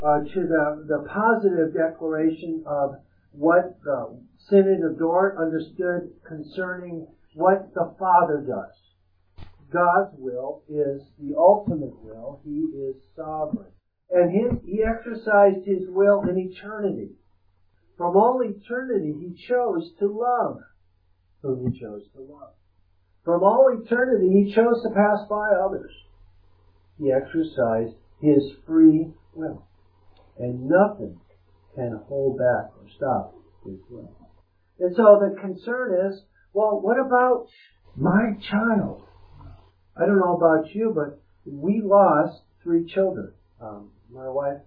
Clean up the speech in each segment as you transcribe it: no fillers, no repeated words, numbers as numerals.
to the positive declaration of what the Synod of Dort understood concerning what the Father does. God's will is the ultimate will. He is sovereign. And He exercised His will in eternity. From all eternity, He chose to love whom He chose to love. From all eternity, He chose to pass by others. He exercised His free will. And nothing can hold back or stop His will. And so the concern is, well, what about my child? I don't know about you, but we lost 3 children. My wife,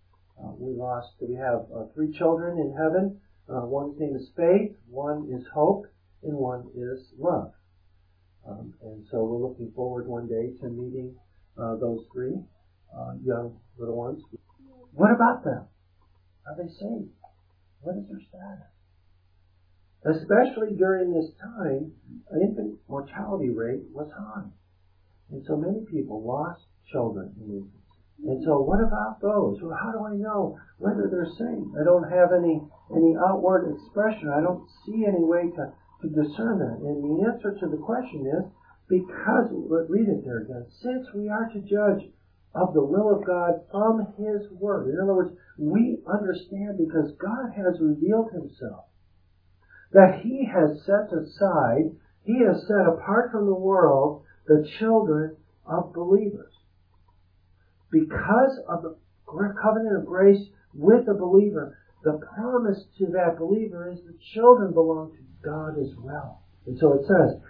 we have 3 children in heaven. One's name is Faith, one is Hope, and one is Love. And so we're looking forward one day to meeting those 3 young little ones. What about them? Are they saved? What is their status? Especially during this time, infant mortality rate was high. And so many people lost children in infancy. And so what about those? Well, how do I know whether they're saved? I don't have any outward expression. I don't see any way to discern that. And the answer to the question is, because, read it there again, since we are to judge of the will of God from His Word. In other words, we understand because God has revealed Himself that He has set aside, He has set apart from the world the children of believers. Because of the covenant of grace with the believer, the promise to that believer is the children belong to God as well. And so it says,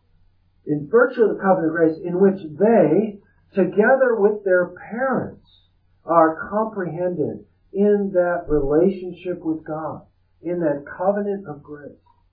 in virtue of the covenant of grace, in which they, together with their parents, are comprehended in that relationship with God, in that covenant of grace.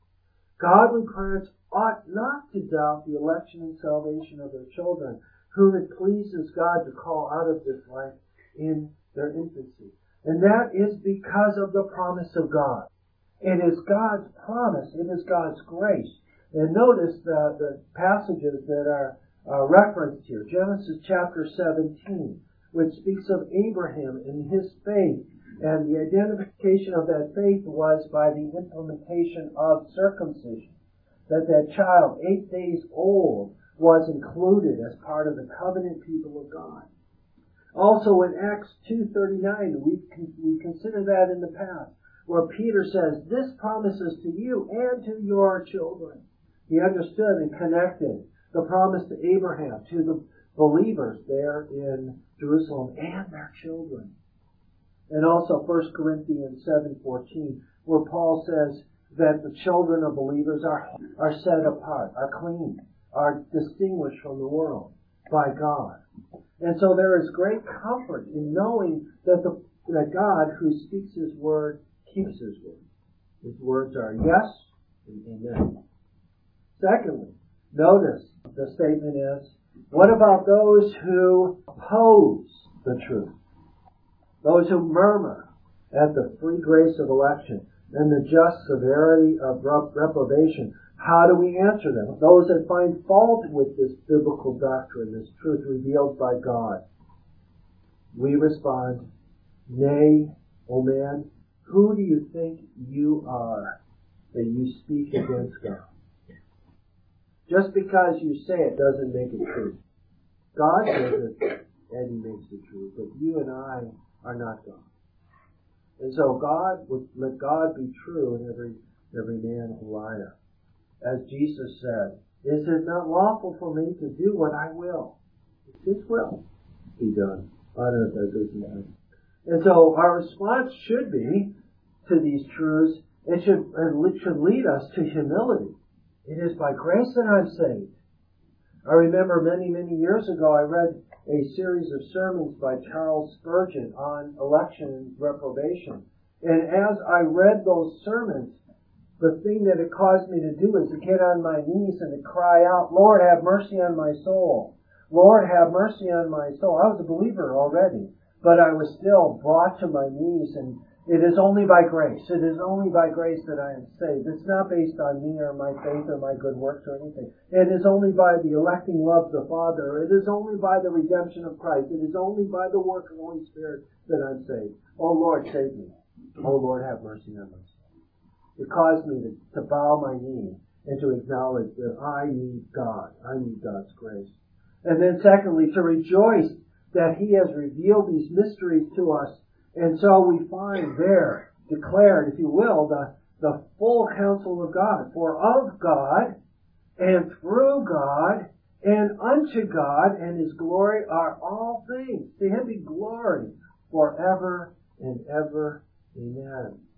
Godly parents ought not to doubt the election and salvation of their children, whom it pleases God to call out of this life in their infancy. And that is because of the promise of God. It is God's promise. It is God's grace. And notice the passages that are referenced here. Genesis chapter 17, which speaks of Abraham and his faith. And the identification of that faith was by the implementation of circumcision. That child, 8 days old, was included as part of the covenant people of God. Also in Acts 2:39, we consider that in the past, where Peter says, this promises to you and to your children. He understood and connected the promise to Abraham, to the believers there in Jerusalem and their children. And also 1 Corinthians 7:14, where Paul says that the children of believers are set apart, are clean, are distinguished from the world by God. And so there is great comfort in knowing that God, who speaks His word, keeps His word. His words are yes and amen. Secondly, notice the statement is, what about those who oppose the truth? Those who murmur at the free grace of election and the just severity of reprobation. How do we answer them? Those that find fault with this biblical doctrine, this truth revealed by God. We respond, nay, O man, who do you think you are that you speak against God? Just because you say it doesn't make it true. God says it, and He makes it true. But you and I are not God. And so let God be true and every man a liar. As Jesus said, is it not lawful for me to do what I will? It's His will be done on earth as it is in heaven. And so our response should be to these truths, it should lead us to humility. It is by grace that I'm saved. I remember many, many years ago I read a series of sermons by Charles Spurgeon on election and reprobation. And as I read those sermons, the thing that it caused me to do is to get on my knees and to cry out, Lord, have mercy on my soul. Lord, have mercy on my soul. I was a believer already, but I was still brought to my knees and It is only by grace. It is only by grace that I am saved. It's not based on me or my faith or my good works or anything. It is only by the electing love of the Father. It is only by the redemption of Christ. It is only by the work of the Holy Spirit that I'm saved. Oh Lord, save me. Oh Lord, have mercy on me. It caused me to bow my knee and to acknowledge that I need God. I need God's grace. And then secondly, to rejoice that He has revealed these mysteries to us. And so we find there declared, if you will, the full counsel of God. For of God, and through God, and unto God, and His glory are all things. To Him be glory forever and ever. Amen.